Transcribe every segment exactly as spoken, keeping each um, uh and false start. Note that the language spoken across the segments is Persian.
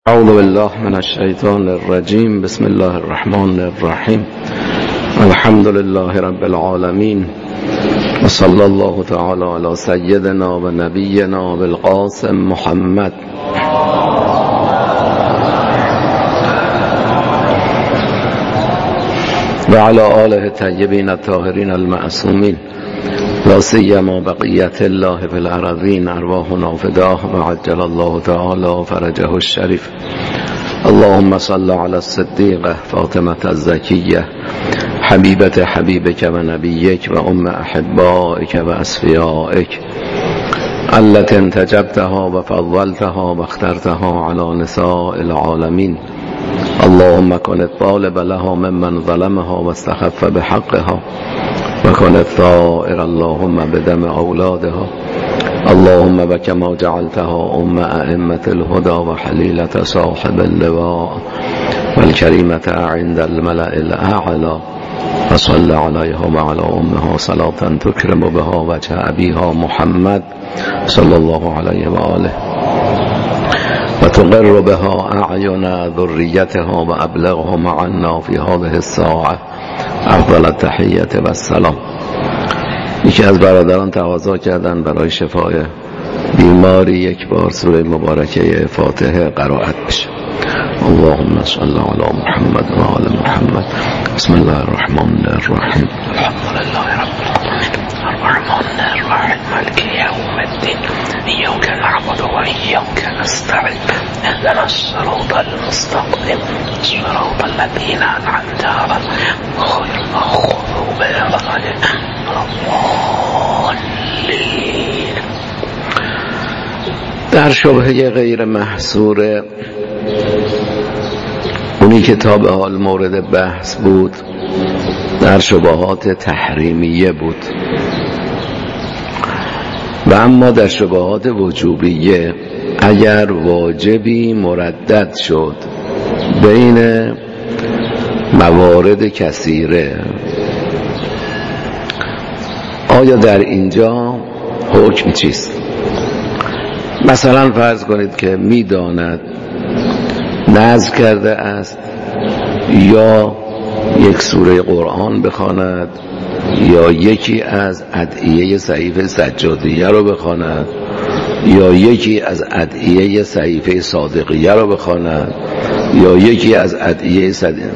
اعوذ بالله من الشیطان الرجیم. بسم الله الرحمن الرحیم. الحمد لله رب العالمین و صلی الله تعالی علی سیدنا و نبینا بالقاسم محمد و علی آله الطیبین الطاهرین المعصومین لا سیما بقیت الله فی الارضین ارواحنا فداه و عجل الله تعالی فرجه الشریف. اللهم صل علی الصدیقه فاطمه الزکیه حبیبت حبیبک و نبیک و ام احبائک و اصفیائک التي انتجبتها و فضلتها و اخترتها علی نساء العالمین. اللهم كن الطالب لها ممن ظلمها واستخف بحقها وكن الثائر اللهم بدم أولادها. اللهم بكما جعلتها أم أئمة الهدى وحليلة صاحب اللواء والكريمة عند الملأ الأعلى وصل عليها وعلى أمها صلاة تكرم بها وجه أبيها محمد صلى الله عليه وآله وتقر بها أعين ذريتها وأبلغهم عنا في هذه الساعة افضل التحیت و السلام. یکی از برادران تقاضا کردن برای شفای بیماری یک بار سوره مبارکه فاتحه قرائت بشه. اللهم صل علی محمد و آل محمد. بسم الله الرحمن الرحیم. الحمد لله رب العالمین الرحمن الرحیم مالک یوم الدین ایاک نعبد و ایاک نستعین اهدنا الصراط المستقیم صراط الذین انعمت علیهم غیر المغضوب علیهم الضالین. در شبهه غیر محصور اونی که تا به حال مورد بحث بود در شبهات تحریمیه بود و اما در شبهات وجوبیه اگر واجبی مردد شد بین موارد کثیره، آیا در اینجا حکم چیست؟ مثلا فرض کنید که میداند نذر کرده است یا یک سوره قرآن بخواند یا یکی از ادعیه صحیفه سجادیه رو بخواند یا یکی از ادعیه صحیفه صادقیه رو بخواند یا یکی از ادعیه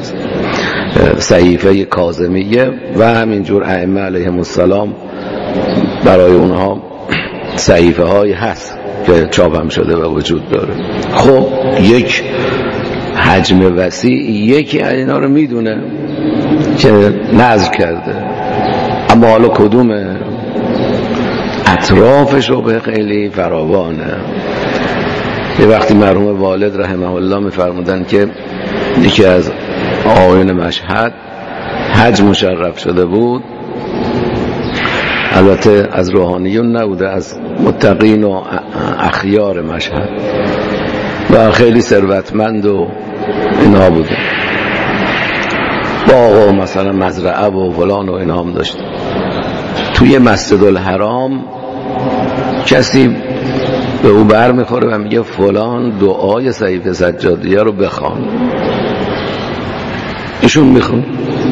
صحیفه کاظمیه و همینجور ائمه علیهم السلام برای اونها صحیفه هایی هست که چاپ هم شده و وجود داره. خب یک حجم وسیع یکی از اینا رو میدونه که نذر کرده، اما حالا کدومه؟ اطراف شبه خیلی فراوانه. یه وقتی مرحوم والد رحمه الله میفرمودن که یکی از آیون مشهد حج مشرف شده بود، البته از روحانیون نبوده، از متقین و اخیار مشهد و خیلی ثروتمند و اینها بوده، باغ و مثلا مزرعه و فلان و اینها هم داشت. توی مسجد الحرام کسی به او بر میخوره و میگه فلان دعای صحیفه سجادیه رو بخوان، ایشون میخون.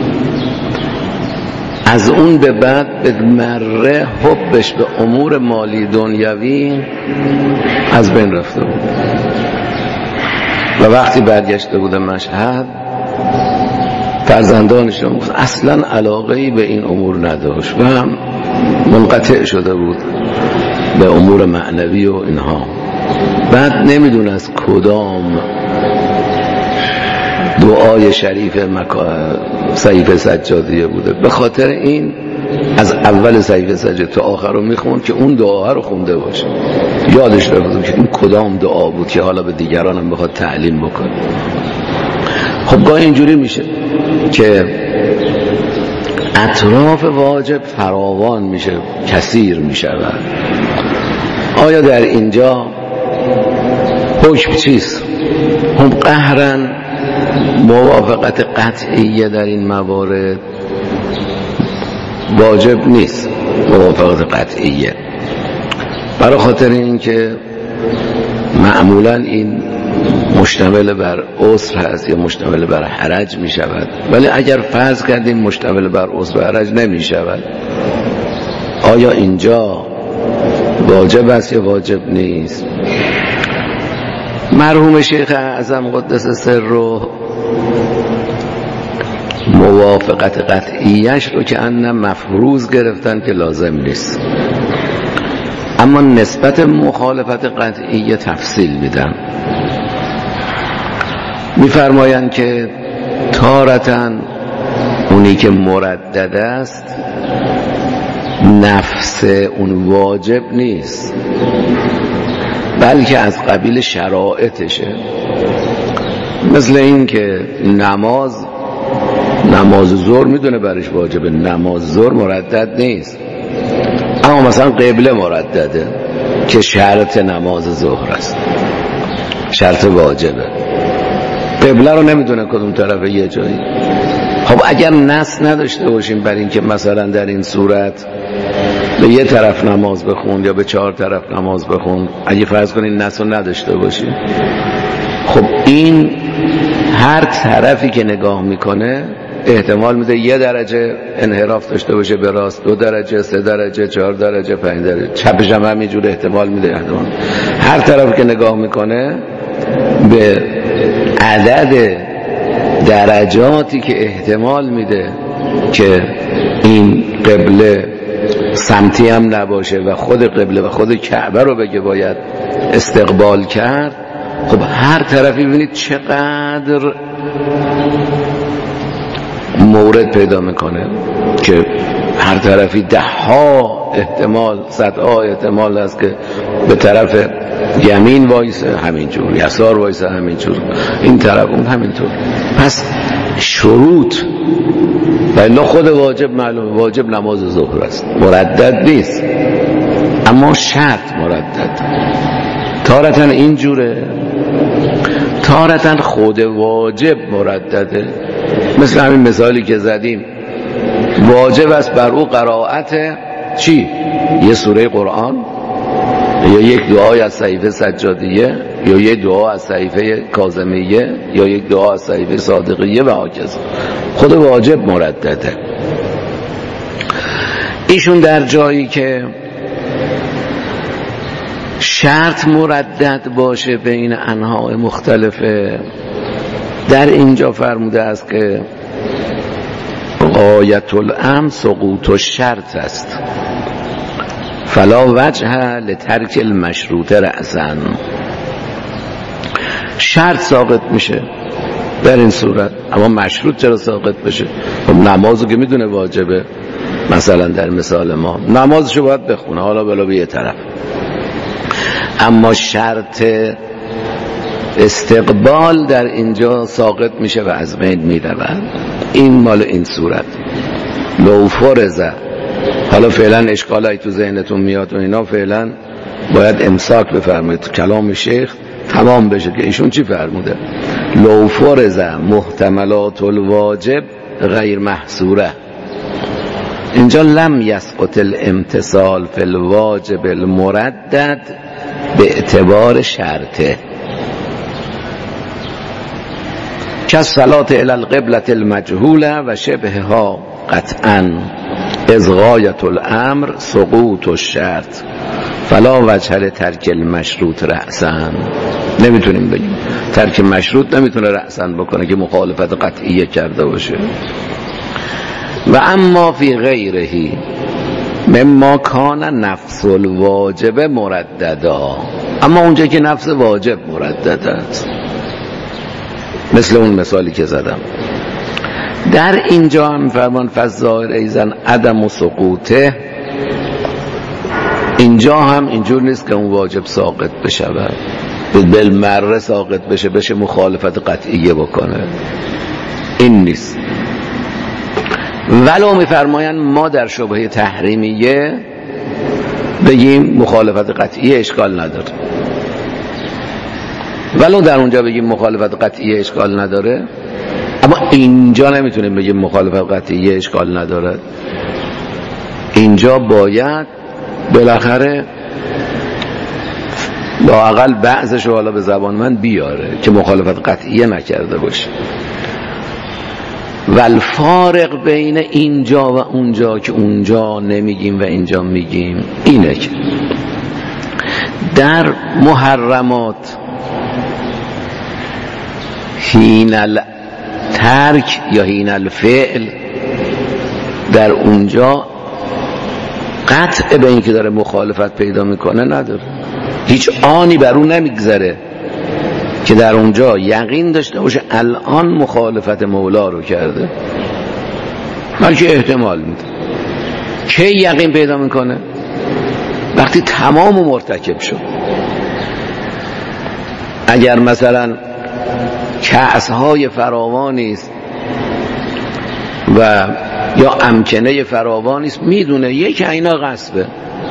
از اون به بعد به مره حبش به امور مالی دنیوی از بین رفته بود و وقتی برگشته بود مشهد فرزندانش رو اصلا علاقه‌ای به این امور نداشت و هم منقطع شده بود به امور معنوی و اینها. بعد نمیدونه از کدام دعای شریف مکا... صحیفه سجادیه بوده، به خاطر این از اول صحیفه سجادیه تا آخر رو میخوند که اون دعا رو خونده باشه، یادش رفته که این کدام دعا بود که حالا به دیگران هم بخواد تعلیم بکنه. خب گاه اینجوری میشه که اطراف واجب فراوان میشه، کثیر میشه. آیا در اینجا حکم چیست؟ هم قهرن موافقت قطعیه در این موارد واجب نیست، موافقت قطعیه، برای خاطر این که معمولا این مشتمل بر عسر هست یا مشتمل بر حرج می شود، ولی اگر فرض کردیم مشتمل بر عسر و حرج نمی شود، آیا اینجا واجب است یا واجب نیست؟ مرحوم شیخ اعظم قدس سره موافقت قطعیش رو که ان مفروض گرفتن که لازم نیست، اما نسبت مخالفت قطعی تفصیل میدن. میفرمایند که تارتاً اونی که مردد است نفس اون واجب نیست، بلکه از قبیل شرائطشه. مثل این که نماز نماز ظهر میدونه برش واجبه، نماز ظهر مردد نیست، اما مثلا قبله مردده که شرط نماز ظهر است، شرط واجبه. قبله رو نمیدونه کدوم طرفه یه جایی. خب اگر نص نداشته باشیم بر این که مثلا در این صورت به یه طرف نماز بخون یا به چهار طرف نماز بخون، اگه فرض کنین نص رو نداشته باشیم، خب این هر طرفی که نگاه میکنه احتمال میده یه درجه انحراف داشته باشه به راست، دو درجه، سه درجه، چهار درجه، پنج درجه، چپش هم همینجور احتمال میده. احتمال هر طرف که نگاه میکنه به عدد درجاتی که احتمال میده که این قبله سمتی هم نباشه و خود قبله و خود کعبه رو بگه باید استقبال کرد. خب هر طرفی ببینید چقدر مورد پیدا میکنه که هر طرفی ده ها احتمال، صد ها احتمال هست که به طرف یمین وایسه همینجور، یسار وایسه همینجور، این طرف اون همینطور. پس شروط و الا خود واجب معلوم، واجب نماز ظهر است، مردد نیست، اما شرط مردد. تارتاً اینجوره، تارتاً خود واجب مردده. مثل همین مثالی که زدیم، واجب است بر او قرائت چی؟ یه سوره قرآن یا یک دعای از صحیفه سجادیه یا یک دعا از صحیفه کاظمیه یا یک دعا از صحیفه صادقیه و هاکذا. خود واجب مردده. ایشون در جایی که شرط مردد باشه بین انواع مختلفه، در اینجا فرموده است که غایت الامر سقوط الشرط است، فلا وجه لترک المشروط رأسا. شرط ساقط میشه در این صورت، اما مشروط چرا ساقط بشه؟ خب نمازو که میدونه واجبه، مثلا در مثال ما نمازشو باید بخونه، حالا بلا به یه طرف، اما شرط استقبال در اینجا ساقط میشه و از بین میرود. این مال این صورت. لو فرضه، حالا فعلا اشکالایی تو ذهنتون میاد و اینا فعلا باید امساک بفرمایید، کلام شیخ تمام بشه که ایشون چی فرموده. لو فرضه محتملات الواجب غیر محصوره، اینجا لم یسقط الامتصال فی الواجب المردد به اعتبار شرطه، که صلات الی القبلة المجهوله و شبهها قطعا از غایت الامر سقوط الشرط فلا وجه لترک المشروط رأسا. نمیتونیم بگیم ترک مشروط نمیتونه رأسا بکنه که مخالفت قطعیه کرده باشه. و اما فی غیرهی مما کان نفس الواجب مرددا، اما اونجا که نفس واجب مردد است، مثل اون مثالی که زدم، در اینجا هم فرمان فالظاهر ایزن عدم و سقوطه، اینجا هم اینجور نیست که اون واجب ساقط بشه و بالمره ساقط بشه بشه مخالفت قطعیه بکنه، این نیست. ولو میفرماین ما در شبهه تحریمیه بگیم مخالفت قطعیه اشکال نداره، ولو در اونجا بگیم مخالفت قطعیه اشکال نداره، اما اینجا نمیتونیم بگیم مخالفت قطعیه اشکال نداره. اینجا باید بالاخره لااقل بعضش رو حالا به زبان من بیاره که مخالفت قطعیه نکرده باشه. و الفارق بین اینجا و اونجا که اونجا نمیگیم و اینجا میگیم اینه که در محرمات حین الترک یا حین الفعل در اونجا قطع به این که داره مخالفت پیدا میکنه نداره، هیچ آنی بر اون نمیگذره که در اونجا یقین داشته باشه الان مخالفت مولا رو کرده، بلکه احتمال میده. کی یقین پیدا میکنه؟ وقتی تمام مرتکب شد. اگر مثلا کأس‌های فراوانی است و یا امکنه فراوانی است، میدونه یکی اینا غصبه،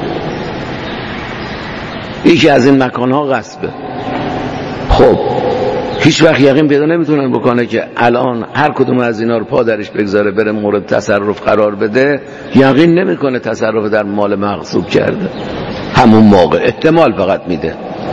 یکی از این مکانها غصبه، خب هیچ وقت یقین پیدا نمیتونن بکنه که الان هر کدوم از اینا رو پا درش بگذاره بره مورد تصرف قرار بده. یقین نمیکنه تصرف در مال مغصوب کرده، همون موقع احتمال فقط میده.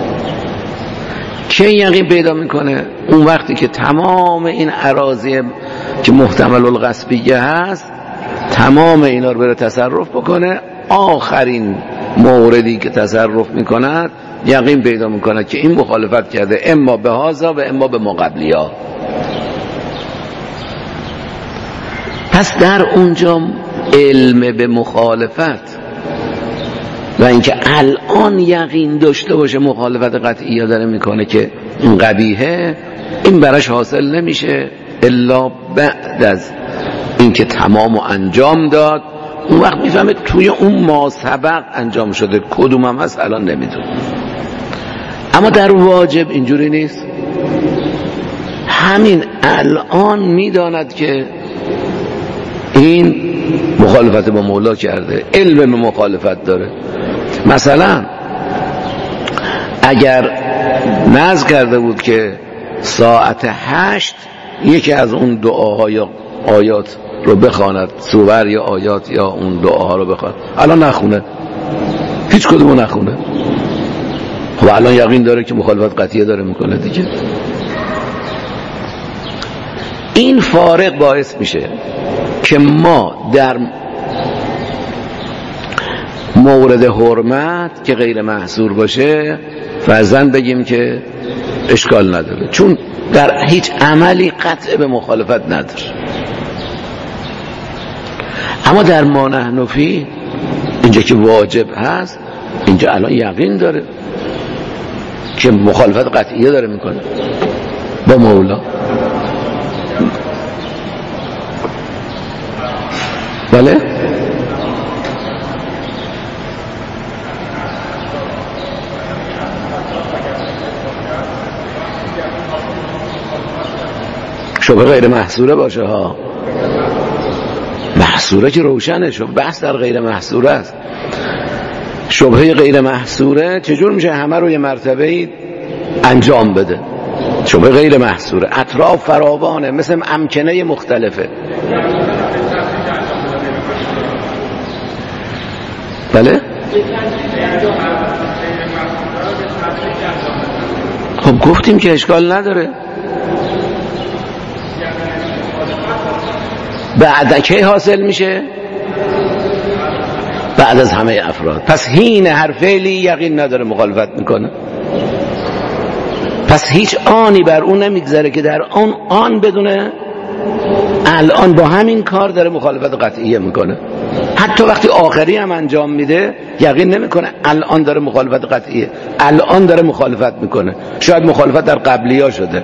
که یقین پیدا میکنه؟ اون وقتی که تمام این اراضی که محتمل الغصبیه هست تمام اینا رو بره تصرف بکنه، آخرین موردی که تصرف میکند یقین پیدا میکنه که این مخالفت کرده اما به هازا و اما به مقابلیا. پس در اونجا علم به مخالفت و اینکه الان یقین داشته باشه مخالفت قطعی داره میکنه که این قبیحه، این براش حاصل نمیشه الا بعد از اینکه تمام انجام داد. اون وقت میفهمه توی اون ما سبق انجام شده کدوم هم هست الان نمیدونه. اما در واجب اینجوری نیست، همین الان میداند که این مخالفت با مولا کرده، علم به مخالفت داره. مثلا اگر نذر کرده بود که ساعت هشت یکی از اون دعاها یا آیات رو بخواند، سور یا آیات یا اون دعاها رو بخواند، الان نخونه، هیچ کدومو نخونه، خب الان یقین داره که مخالفت قطعیه داره میکنه دیگه. این فارق باعث میشه که ما در مورد حرمت که غیر محصور باشه فرضاً بگیم که اشکال نداره، چون در هیچ عملی قطع به مخالفت نداره. اما در ما نحن فی اینجا که واجب هست، اینجا الان یقین داره که مخالفت قطعیه داره میکنه با مولا. بله؟ شبه غیر محصوره باشه ها، محصوره که روشنه، شبه بحث در غیر محصوره است. شبهه غیر محصوره چجور میشه همه رو یه مرتبه انجام بده؟ شبهه غیر محصوره اطراف فراوانه، مثل امکنه مختلفه. بله؟ خب گفتیم که اشکال نداره. بعد کی حاصل میشه؟ بعد از همه افراد. پس حین هر فعلی یقین نداره مخالفت میکنه، پس هیچ آنی بر اون نمیگذره که در آن آن بدونه الان با همین کار داره مخالفت قطعیه میکنه. حتی وقتی آخری هم انجام میده یقین نمیکنه الان داره مخالفت قطعیه، الان داره مخالفت میکنه، شاید مخالفت در قبلی‌ها شده.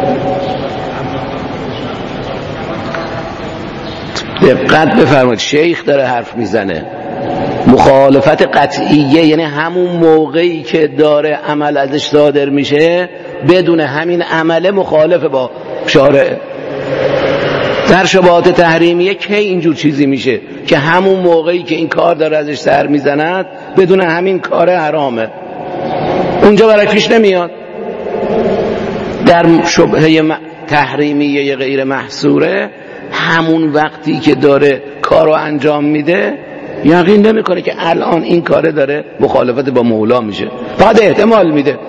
دقت بفرمایید، شیخ داره حرف میزنه. مخالفت قطعیه یعنی همون موقعی که داره عمل ازش صادر میشه بدون همین عمل مخالف با شارع. در شبهات تحریمیه کی اینجور چیزی میشه که همون موقعی که این کار داره ازش سر میزند بدون همین کار حرامه، اونجا برای پیش نمیاد. در شبهه تحریمیه غیر محصوره همون وقتی که داره کارو انجام میده یقین نمیکنه که الان این کاره داره مخالفت با مولا میشه، فقط احتمال میده.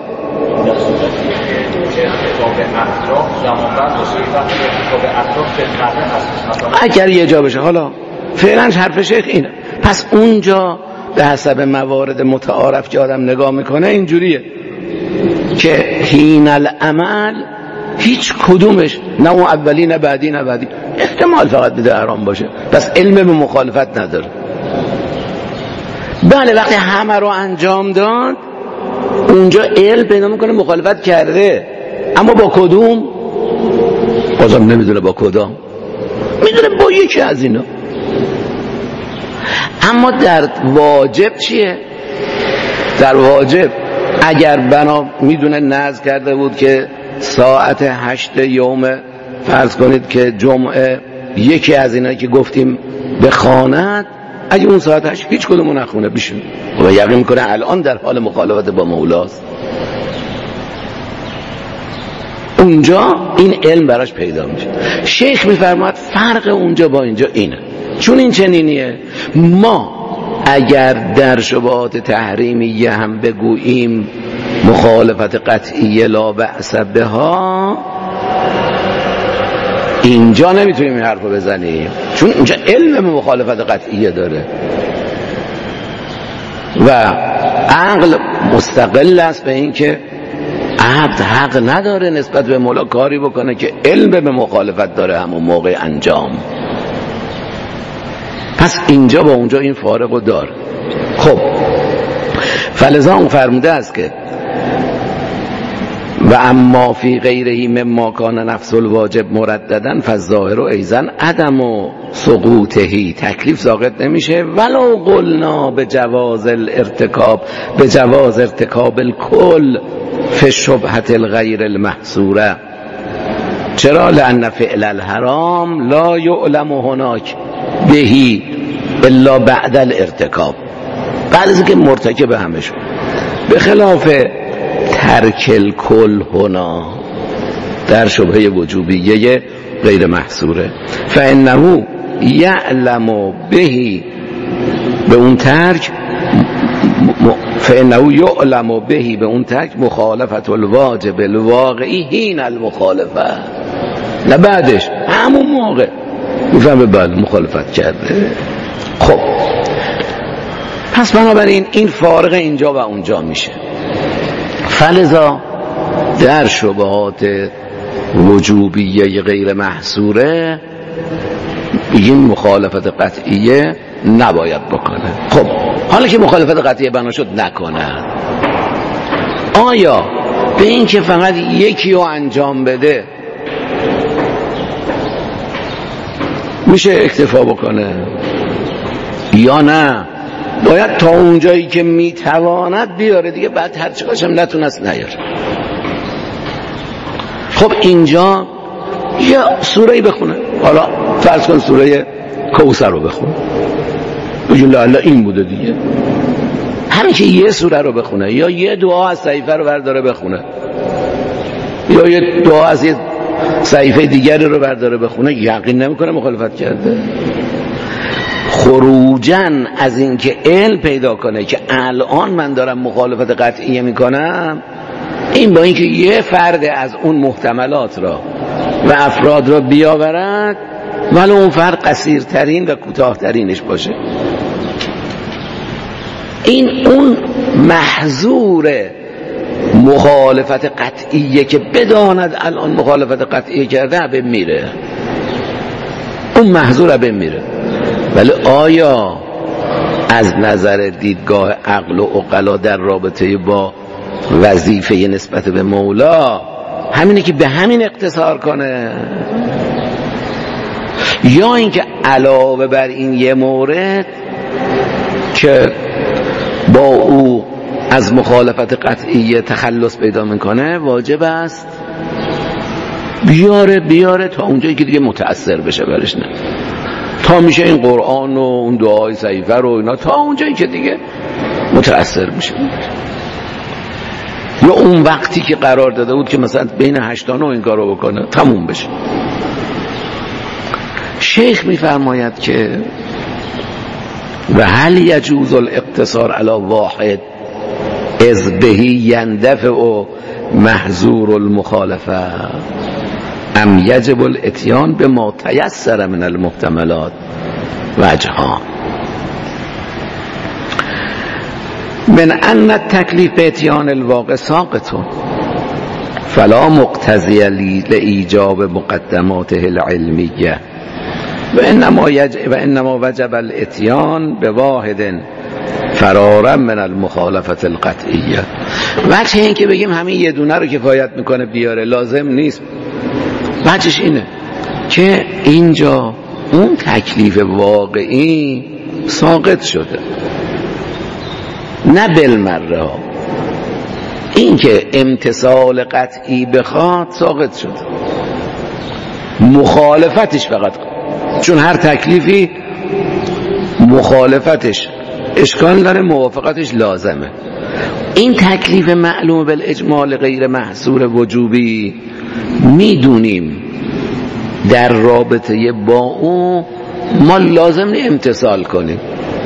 اگر یه جا بشه، حالا فعلا حرف شیخ اینه، پس اونجا به حسب موارد متعارف که آدم نگاه میکنه اینجوریه که حین العمل هیچ کدومش، نه اون اولی نه بعدی نه بعدی، احتمال فقط میده حرام باشه، پس علم به مخالفت نداره. بله وقتی همه رو انجام داد اونجا علم پیدا میکنه مخالفت کرده، اما با کدوم بازم نمیدونه، با کدام میدونه، با یکی از اینا. اما در واجب چیه؟ در واجب اگر بنا میدونه نذر کرده بود که ساعت هشت یوم فرض کنید که جمعه یکی از اینا که گفتیم بخواند، اگه اون ساعت هشت هیچ کدومو نخونه بشون و یقین میکنه الان در حال مخالفت با مولاست، اونجا این علم براش پیدا میشه. شیخ میفرماد فرق اونجا با اینجا اینه، چون این چنینیه، ما اگر در شبهات تحریمیه هم بگوییم مخالفت قطعیه لا بأس بها، اینجا نمیتونیم این حرف رو بزنیم، چون اینجا علم مخالفت قطعیه داره و عقل مستقل است به این که عبد حق نداره نسبت به مولا کاری بکنه که علم به مخالفت داره همون موقع انجام. پس اینجا با اونجا این فارق رو داره. خب فلذا اون فرموده است که و اما فی غیرهی مما کان نفس الواجب مرددن فالظاهر ایضا عدم و سقوطهی، تکلیف ساقط نمیشه ولو قلنا به جواز الارتکاب، به جواز ارتکاب الکل فی شبهت الغیر المحصوره. چرا؟ لأن فعل الحرام لا یعلم هناک بهی الا بعد الارتکاب، بعد از اینکه مرتکب همه شد، به خلاف ترک الکل هنا در شبهه وجوبیه غیر محصوره. فانه یعلم بهی، به اون ترک فانه یعلم بهی، به اون ترک مخالفت الواجب الواقعی حین المخالفه، نه بعدش، همون موقع میفهمه بله مخالفت کرده. خب پس بنابراین این فارق اینجا و اونجا میشه. فلذا در شبهات وجوبیه غیر محصوره بگیم مخالفت قطعیه نباید بکنه. خب حالا که مخالفت قطعیه بنا شد نکنه، آیا به این که فقط یکی رو انجام بده میشه اکتفا بکنه یا نه باید تا اونجایی که میتواند بیاره دیگه، بعد هر چقدرش هم نتونست نیاره؟ خب اینجا یا سوره‌ای بخونه، حالا فرض کن سوره کوثر رو بخونه، بگیم لاالا این بوده دیگه، همین که یه سوره رو بخونه یا یه دعا از صحیفه رو برداره بخونه یا یه دعا از یه صحیفه دیگری رو برداره بخونه، یقین نمیکنه مخالفت کرده. خروجن از این که علم پیدا کنه که الان من دارم مخالفت قطعیه میکنم، این با اینکه یه فرد از اون محتملات را و افراد را بیاورد ولی اون فرد قصیرترین و کوتاهترینش باشه، این اون محظور مخالفت قطعیه که بداند الان مخالفت قطعیه کرده به میره، اون محظور به میره. ولی آیا از نظر دیدگاه عقل و عقلا در رابطه با وظیفه نسبت به مولا همینه که به همین اقتصار کنه، یا اینکه علاوه بر این یه مورد که با او از مخالفت قطعیه تخلص پیدا میکنه واجب است بیاره بیاره تا اونجایی که دیگه متأثر بشه برش، نه تا میشه این قرآن و اون دعای صحیفه رو اینا تا اونجایی که دیگه متأثر میشه، یا اون وقتی که قرار داده بود که مثلا بین هشتانه این کار رو بکنه تموم بشه. شیخ میفرماید که و هل یجوز الاقتصار علی واحد از بهی یندفع و محظور المخالفه ام یجب الاتیان به ما تیسر من المحتملات وجهان من ان التکلیف به اتیان الواقع ساقط فلا مقتضی لایجاب مقدماته العلمیه و انما یجب و انما وجب الاتیان به واحد فرارا من المخالفت القطعیه. وجه این که بگیم همین یه دونه رو کفایت میکنه بیاره لازم نیست، وجهش اینه که اینجا اون تکلیف واقعی ساقط شده، نه بالمره ها. این که امتصال قطعی بخواد ساقط شده، مخالفتش فقط، چون هر تکلیفی مخالفتش اشکال داره، موافقتش لازمه. این تکلیف معلوم بالاجمال غیر محصور وجوبی میدونیم در رابطه با اون ما لازم نی امتثال کنیم،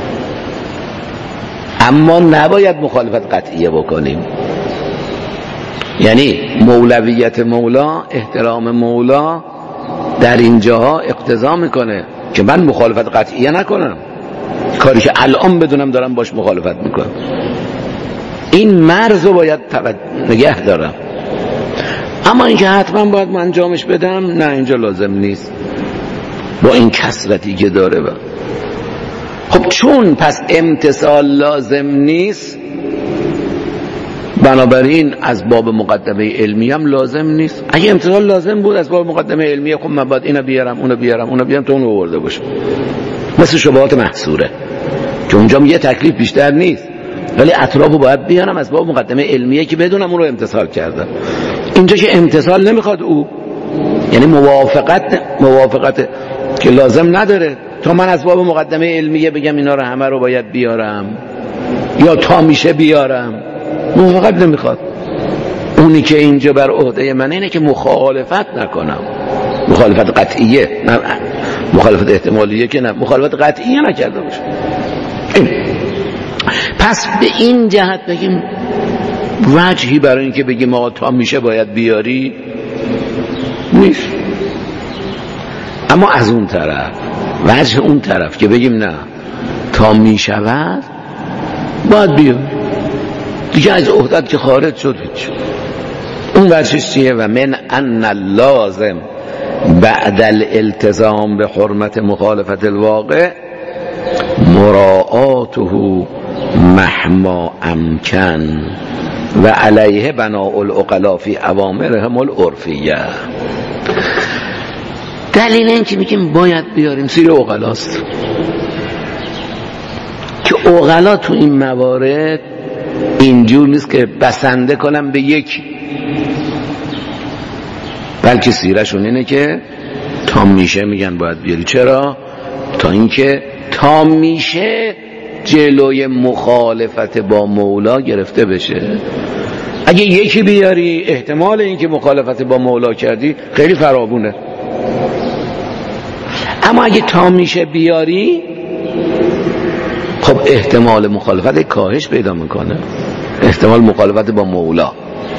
اما نباید مخالفت قطعیه بکنیم. یعنی مولویت مولا، احترام مولا در اینجاها اقتضا میکنه که من مخالفت قطعیه نکنم، کاری که الان بدونم دارم باش مخالفت میکنم. این مرز رو باید نگه دارم، اما اینکه حتما باید من انجامش بدم، نه، اینجا لازم نیست با این کثرتی که داره. با خب چون پس امتثال لازم نیست، بنابراین از باب مقدمه علمی هم لازم نیست. اگه امتثال لازم بود از باب مقدمه علمی، خب من باید اینو بیارم اونو بیارم اونو بیارم تا اونو آورده باشم. مثل شبهات محصوره که اونجا یه تکلیف بیشتر نیست، ولی اطرافو باید بیارم از باب مقدمه علمیه که بدونم اون رو امتثال کردم. اینجا که امتثال نمیخواد او، یعنی موافقت موافقت که لازم نداره تا من از باب مقدمه علمیه بگم اینا رو همه رو باید بیارم یا تا میشه بیارم، موافقت نمیخواد. اونی که اینجا بر عهده من اینه که مخالفت نکنم، مخالفت قطعیه، نه مخالفت احتمالیه که نه، مخالفت قطعیه نکرده باشه. پس به این جهت بگیم وجهی برای این که بگیم آقا تا میشه باید بیاری نیست. اما از اون طرف، وجه اون طرف که بگیم نه تا میشود باید بیاری دیگه، از عهدت که خارج شد هیچ. اون وجهش چیه؟ و من ان اللازم بعد الالتزام به حرمت مخالفت الواقع مراعاته مهما امکن و علیه بناء العقلاء فی اوامرهم العرفیه. دلیل این که میگیم باید بیاریم سیر عقلاست که عقلا تو این موارد اینجور نیست که بسنده کنم به یکی، بلکه سیرشون اینه که تا میشه میگن باید بیاری. چرا؟ تا اینکه تا میشه جلوی مخالفت با مولا گرفته بشه. اگه یکی بیاری احتمال اینکه مخالفت با مولا کردی خیلی فراوونه، اما اگه تا میشه بیاری خب احتمال مخالفت کاهش پیدا میکنه، احتمال مخالفت با مولا.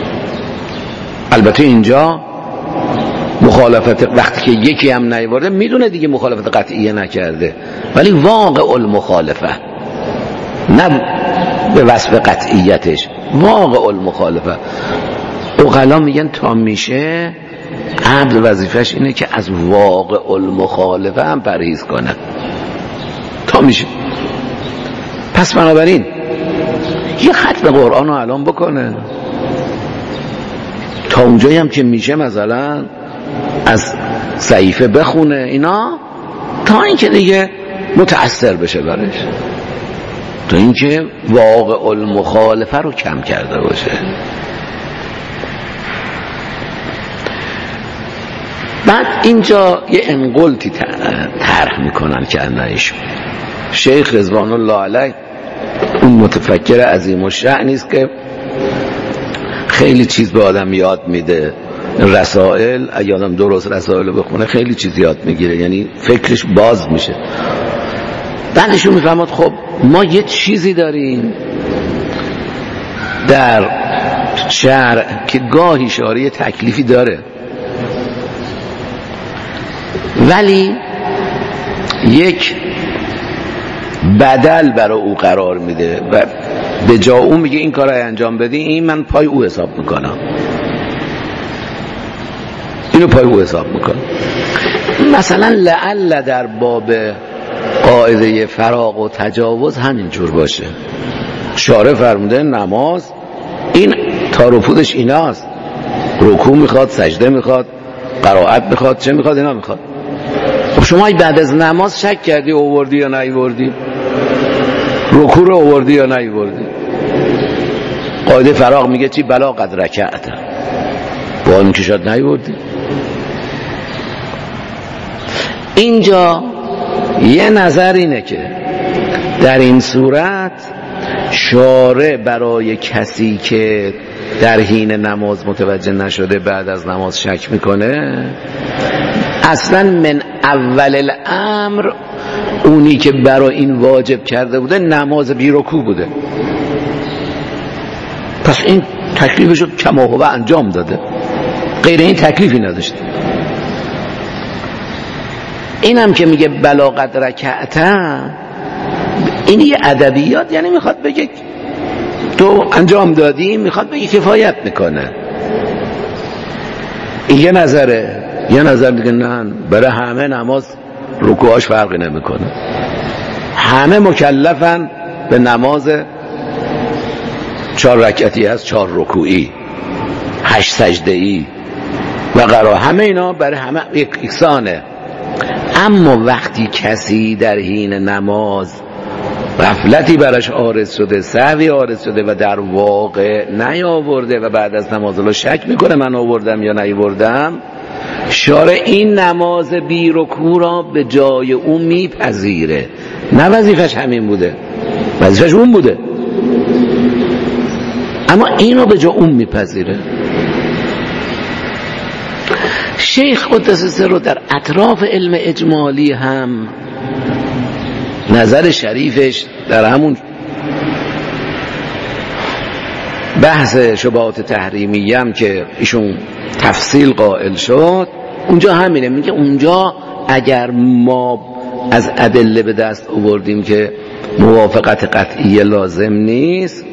البته اینجا مخالفت وقتی که یکی هم نیورده میدونه دیگه مخالفت قطعیه نکرده، ولی واقع المخالفه، نه به وصف قطعیتش، واقع المخالفه. عقلا میگن تا میشه عبد وظیفش اینه که از واقع المخالفه هم پرهیز کنه تا میشه. پس بنابراین یه ختم قرآن رو الان بکنه تا اونجایی هم که میشه، مثلا از صحیفه بخونه اینا، تا اینکه دیگه متأثر بشه برش، تا اینکه واقع المخالفه رو کم کرده باشه. بعد اینجا یه انقلتی طرح میکنن که انایشون شیخ رضوان الله علیه، اون متفکر عظیم الشأن نیست که خیلی چیز به آدم یاد میده، رسائل اگه آدم درست رسائل رو بخونه خیلی چیز یاد میگیره، یعنی فکرش باز میشه. بعدشون میفهمد خب ما یه چیزی داریم در شرع که گاهی شارع تکلیفی داره ولی یک بدل برای او قرار میده و به جا اون میگه این کار رو انجام بدی، این من پای او حساب میکنم، اینو پای او حساب میکنم. مثلا لعل در باب قاعده فراغ و تجاوز همینجور باشه. شارع فرموده نماز این تار و پودش ایناست، رکوع میخواد، سجده میخواد، قرائت میخواد، چه میخواد، اینا میخواد. خب شما بعد از نماز شک کردی آوردی یا نیاوردی؟ رکوع رو آوردی یا نیاوردی؟ قاعده فراغ میگه چی؟ بلا قد رکعت، با این که شاید نیاوردی. اینجا یه نظر اینه که در این صورت شارع برای کسی که در حین نماز متوجه نشده بعد از نماز شک میکنه، اصلا من اول الامر اونی که برای این واجب کرده بوده نماز بی رکوع بوده، پس این تکلیفشو کما هو انجام داده، غیر این تکلیفی نداشته. اینم که میگه بلا قد رکعتا، این یه ادبیات، یعنی میخواد بگه تو انجام دادی، میخواد بگه کفایت میکنه. این یه نظره. یه نظر دیگه نه، برای همه نماز رکوعاش فرقی نمیکنه، همه مکلفن به نماز چهار رکعتی هست، چهار رکوعی، هشت سجده‌ای و قرار، همه اینا برای همه یکسانه. اما وقتی کسی در حین نماز غفلتی براش عارض شده، سهوی عارض شده و در واقع نیاورده و بعد از نماز الله شک میکنه من آوردم یا نیاوردم، شارع این نماز بی رکوع را به جای اون میپذیره. نه وظیفش همین بوده، وظیفش اون بوده، اما اینو به جای اون میپذیره. شیخ قدس سره در اطراف علم اجمالی هم نظر شریفش در همون بحث شبهات تحریمیه هم که ایشون تفصیل قائل شد، اونجا همینه، میگه اونجا اگر ما از ادله به دست آوردیم که موافقت قطعی لازم نیست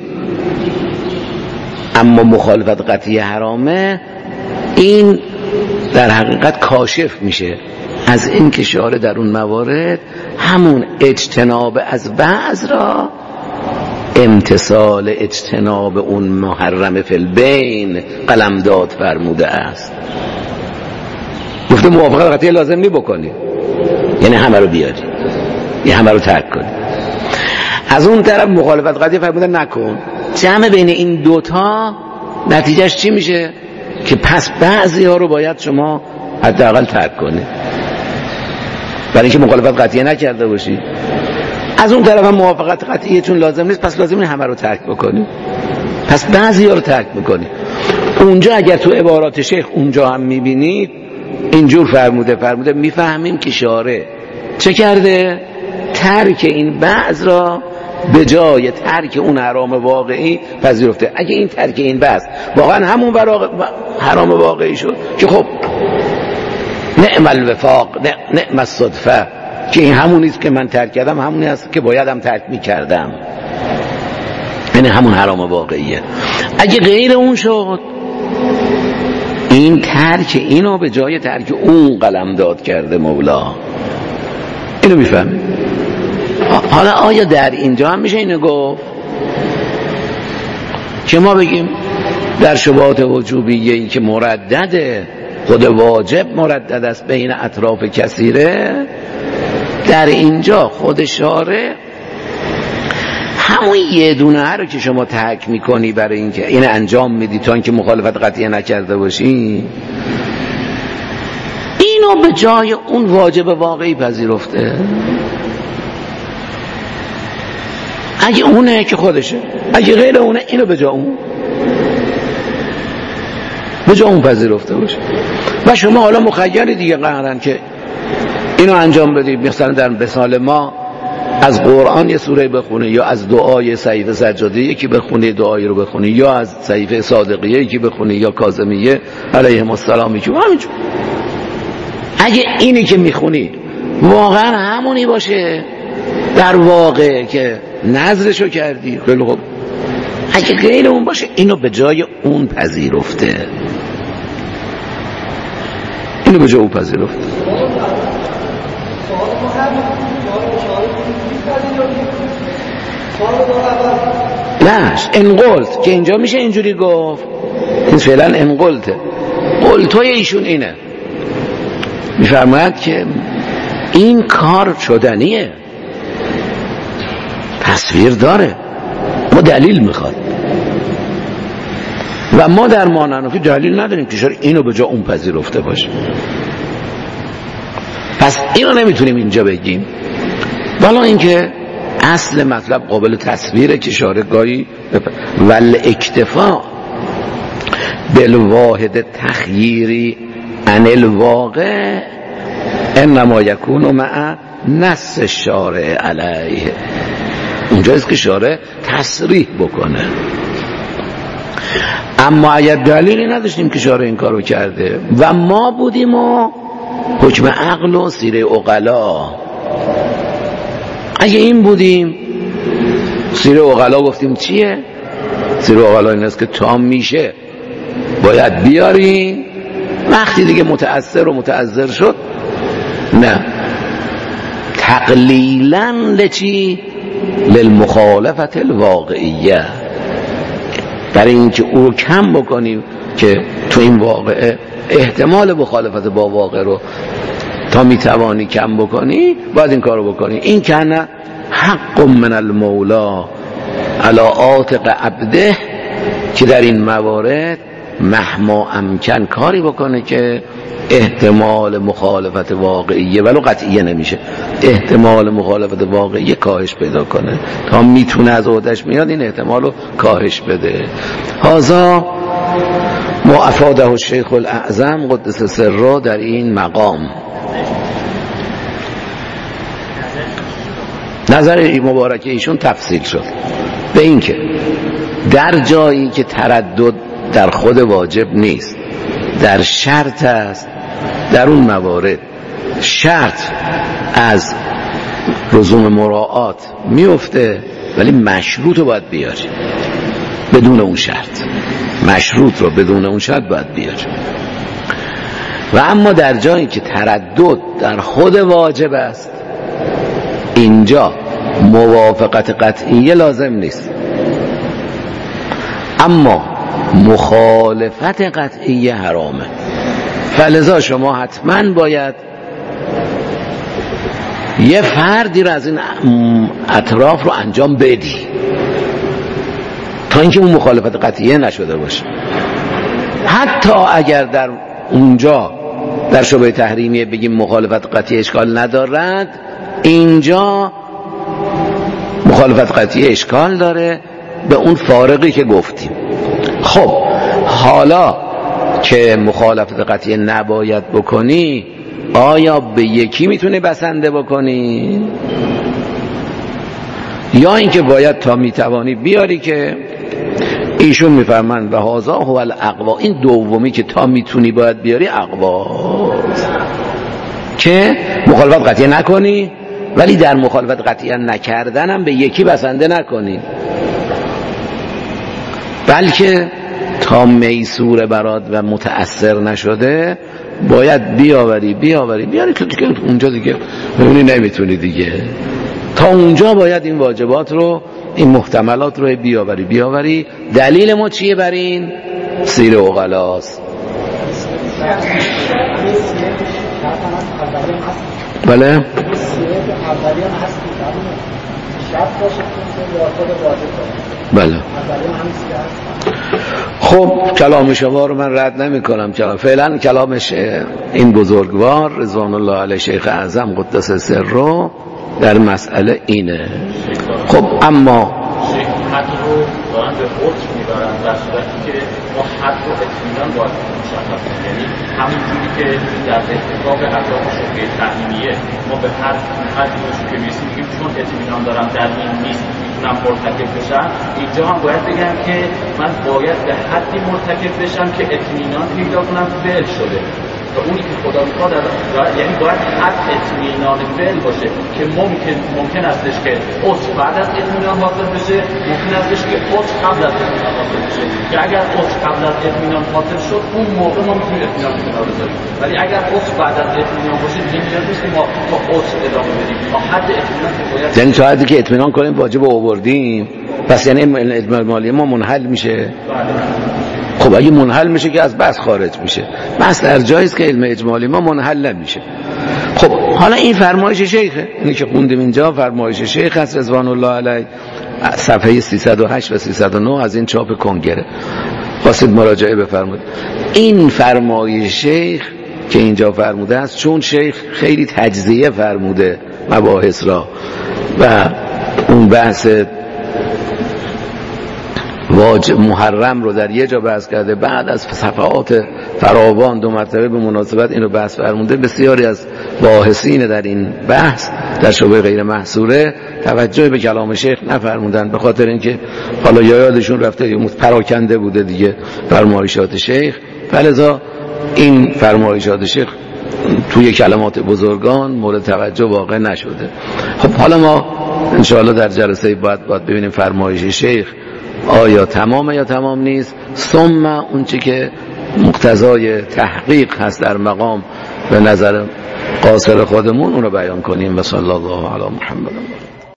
اما مخالفت قطعی حرامه، این در حقیقت کاشف میشه از این که شارع در اون موارد همون اجتناب از بعض را امتثال اجتناب اون محرم فی البین قلمداد فرموده است. گفته موافقت قطعی لازم نی بکنی، یعنی همه رو بیاری، یعنی همه رو ترک کنی. از اون طرف مخالفت قطعی فرموده نکن. جمع بین این دوتا نتیجهش چی میشه؟ که پس بعضی ها رو باید شما حداقل ترک کنی برای اینکه مخالفت قطعی نکرده باشی. از اون طرف هم موافقت قطعی چون لازم نیست، پس لازم نیست همه رو ترک بکنی، پس بعضی ها رو ترک بکنی. اونجا اگر تو عبارات شیخ اونجا هم میبینید اینجور فرموده فرموده میفهمیم که شارع چه کرده؟ ترک این بعض را به جای ترک اون حرام واقعی پذیرفته. اگه این ترک این بعض واقعا همون حرام واقعی شد که خب نعم الوفاق، نعم الصدفه، که این همونیست که من ترک کردم، همونی هست که بایدم ترک میکردم، یعنی همون حرام واقعیه. اگه غیر اون شد، این ترک اینو به جای ترک اون قلمداد کرده مولا. اینو میفهمید؟ حالا آیا در اینجا هم میشه اینو گفت که ما بگیم در شبهات وجوبیه این که مردده، خود واجب مردد است بین اطراف کثیره، در اینجا خود شارع همون یه دونه رو که شما ترک میکنی برای اینکه این انجام میدی تا اینکه مخالفت قطعی نکرده باشی، اینو به جای اون واجب واقعی پذیرفته. اگه اونه که خودشه، اگه غیر اونه اینو به جای اون به جای اون پذیرفته باشه. و شما حالا مخیری دیگه قرارن که اینو انجام بدید. مثلا در مثال ما از قرآن یه سوره بخونه یا از دعای صحیفه سجاده یکی بخونه دعایی رو بخونه یا از صحیفه صادقیه یکی بخونه یا کاظمیه علیهم السلام یکی همینجور. اگه اینی که میخونی واقعا همونی باشه در واقع که نظرشو کردی خیلی خوب، اگه غیر اون باشه اینو به جای اون پذیرفته، اینو به جای اون پذیرفته. نه انقلت که اینجا میشه اینجوری گفت، این فعلا انقلته. قلتای ایشون اینه، میفرماید که این کار شدنیه، تصویر داره، ما دلیل میخواد و ما در مانعنافی دلیل نداریم که چرا اینو به جا اون پذیرفته باشه. پس اینو نمیتونیم اینجا بگیم. والا اینکه اصل مطلب قابل تصویره که شارگاهی ول اکتفا بالواحد تخییری عن الواقع انما یکون مع نص الشارع علیه. اونجاست که شارع تصریح بکنه. اما اگر دلیلی نداشتیم که شارع این کارو کرده و ما بودیم و حکم عقل و سیره عقلا، اگه این بودیم سیره عقلا گفتیم چیه؟ سیره عقلا این است که تام میشه باید بیاری، وقتی دیگه متأثر و متأثر شد نه، تقلیلا لچی للمخالفت الواقعیه، برای اینکه او رو کم بکنیم که تو این واقعه احتمال مخالفت با واقع رو تا میتوانی کم بکنی باید این کار رو بکنی. این کنه حق من المولا علی عاتق عبده، که در این موارد مهما امکن کاری بکنه که احتمال مخالفت واقعیه ولو قطعیه نمیشه، احتمال مخالفت واقعیه کاهش پیدا کنه تا میتونه از عهدهش میاد این احتمال رو کاهش بده. هذا ما افاده الشیخ الاعظم قدس سره در این مقام. نظر مبارکه ایشون تفصیل شد به این که در جایی که تردد در خود واجب نیست، در شرط است، در اون موارد شرط از لزوم مراعات میفته ولی مشروط رو باید بیاری، بدون اون شرط مشروط رو بدون اون شرط باید بیاری. و اما در جایی که تردد در خود واجب است اینجا موافقت قطعیه لازم نیست، اما مخالفت قطعیه حرامه. فلذا شما حتما باید یه فردی رو از این اطراف رو انجام بدی تا اینکه اون مخالفت قطعیه نشده باشه. حتی اگر در اونجا در شبهه تحریمیه بگیم مخالفت قطعی اشکال ندارد، اینجا مخالفت قطعی اشکال داره به اون فارقی که گفتیم. خب حالا که مخالفت قطعی نباید بکنی، آیا به یکی میتونه بسنده بکنی یا اینکه باید تا میتوانی بیاری که ایشون میفرمند و هذا هو الاقوا، این دومی که تا میتونی باید بیاری اقوا، که مخالفت قطعی نکنی ولی در مخالفت قطعی نکردن هم به یکی بسنده نکنی، بلکه تا میسور برات و متأثر نشده باید بیاوری بیاوری بیاری که دیگه اونجا دیگه ببینی نمیتونی دیگه، تا اونجا باید این واجبات رو این محتملات رو بیاوری بیاوری. دلیل ما چیه بر این؟ سیر عقلاست. بله بله. خب کلام شما رو من رد نمی کنم، فعلا کلامش این بزرگوار رضوان الله علیه شیخ اعظم قدس سره در مسئله اینه. خب اما حد رو دارن به خود میبرن در صورتی که ما حد رو اطمینان باید مشخص کنیم. یعنی همونجوری که در اتفاق اهداف شبهه تحریمیه ما به هر حدی که میرسیم میگیم چون اطمینان دارم در این نیست میتونم مرتکب بشم، اینجا هم باید بگم که من باید به حدی مرتکب بشم که اطمینان پیدا کنم فعل شده. تا اونی که خدا میخواد یعنی باید حد اطمینان فعل باشه که ممکن ممکن استش که عطف بعد از اطمینان حاصل بشه، ممکن استش که عطف قبل از اطمینان حاصل بشه. که اگر عطف قبل از اطمینان حاصل شد اون موقع ما میتونیم اطمینان کنار بذاریم، ولی اگر عطف بعد از اطمینان باشه دیگه نیاز نیست که ما با عطف ادامه بدیم. تا حد اطمینان که باید یعنی تا حدی که اطمینان کنیم واجب آوردیم، پس یعنی علم مالی ما منحل میشه. خب اگه منحل میشه که از بحث خارج میشه. بحث در جایی است که علم اجمالی ما منحل نمیشه. خب حالا این فرمایش شیخه، اینی که خوندیم اینجا فرمایش شیخ است رضوان الله علیه، صفحه سیصد و هشت و سیصد و نه از این چاپ کنگره. خواستید مراجعه بفرمایید. این فرمایش شیخ که اینجا فرموده است، چون شیخ خیلی تجزیه فرموده مباحث را و اون بحث واجب محرم رو در یه جا بحث کرده، بعد از صفحات فراوان دو مرتبه به مناسبت این رو بحث فرمونده، بسیاری از باحثین در این بحث در شبهه غیر محصوره توجه به کلام شیخ نفرمودن، به خاطر اینکه حالا یا یادشون رفته یا پراکنده بوده دیگه فرمایشات شیخ، فلذا این فرمایشات شیخ توی کلمات بزرگان مورد توجه واقع نشده. خب حالا ما انشاءالله در جلسه بعد باید ببینیم فرمایش شیخ آیا تمام یا تمام نیست، ثم اون چی که مقتضای تحقیق هست در مقام به نظر قاصر خودمون اون رو بیان کنیم. و صلی الله علی محمد.